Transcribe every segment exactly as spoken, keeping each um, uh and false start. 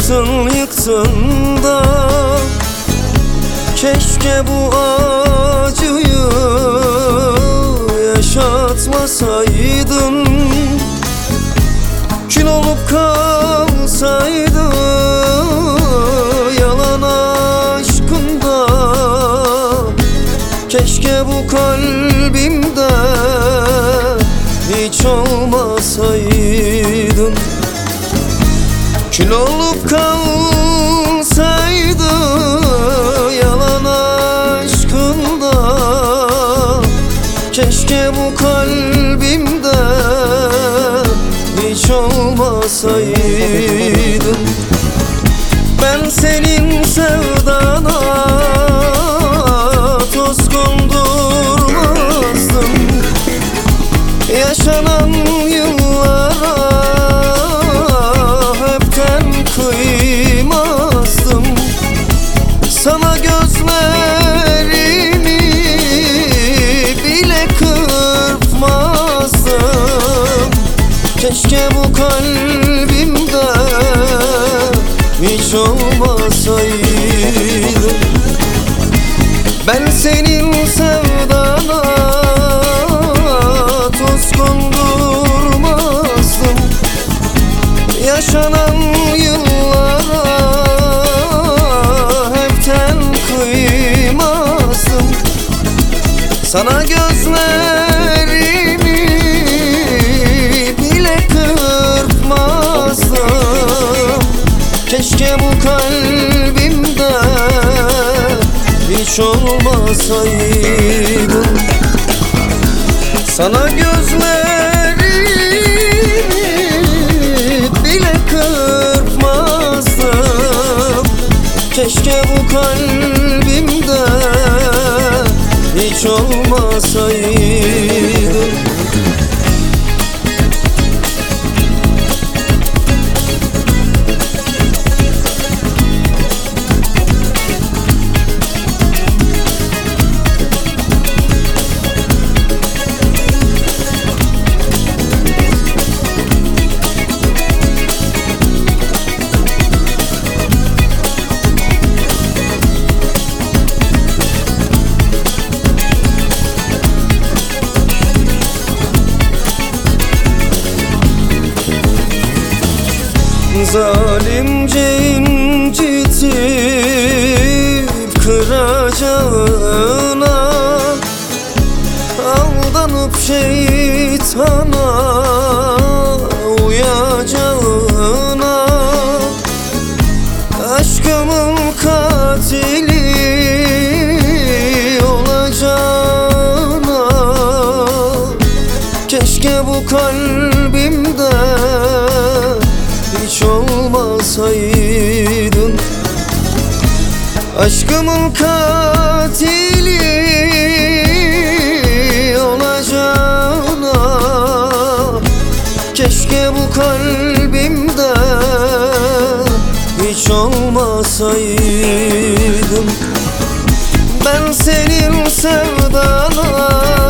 Yıktın yıktın da keşke bu acıyı yaşatmasaydın. Kül olup kalsaydı yalan aşkında, keşke bu kalbimde hiç olmasaydın. Kül olup kalsaydı yalan aşkında, keşke bu kalbimde hiç olmasaydın. Ben senin sevdana toz kondurmazdım. Yaşanan yıllara hepten kıymazdım. Sana gözlerimi bile kırpmazdım. Keşke bu kalbimde hiç olmasaydın. Ben senin sevdana toz kondurmazdım. Yaşanan yıllara hepten kıymazdım. Sana gözlerimi bile kırpmazdım. Keşke bu kalbimde hiç olmasaydın. Sana gözlerimi bile kırpmazdım. Keşke bu kalbimde hiç olmasaydın. Zalimce incitip kıracağına, aldanıp şeytana uyacağına, aşkımın katili olacağına, keşke bu kalbimde hiç olmasaydın. Aşkımın katili olacağına, keşke bu kalbimde hiç olmasaydın. Ben senin sevdana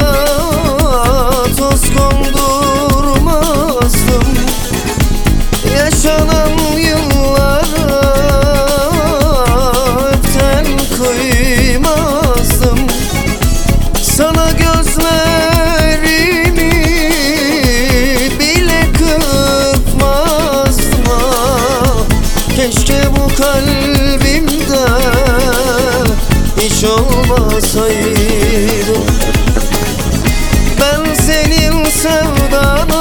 toz kondurmazdım. Yaşanan yıllara hepten kıymazdım. Sana gözlerimi bile kırpmazdım. Keşke bu kalbimde hiç olmasaydı. Ben senin sevdana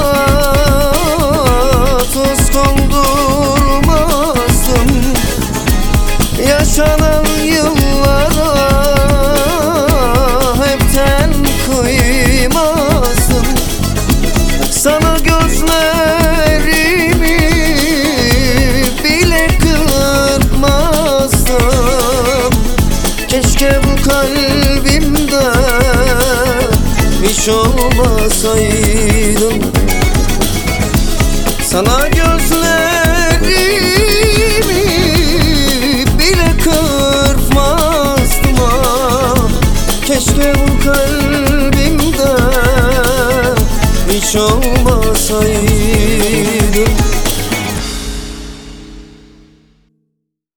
toz kondurmazdım. Yaşanan yıllara hepten kıymazdım. Sana gözlerimi bile kırpmazdım. Keşke bu kalbimde hiç olmasaydın. Sana gözlerimi bile kırpmazdım. Keşke bu kalbimde hiç olmasaydın.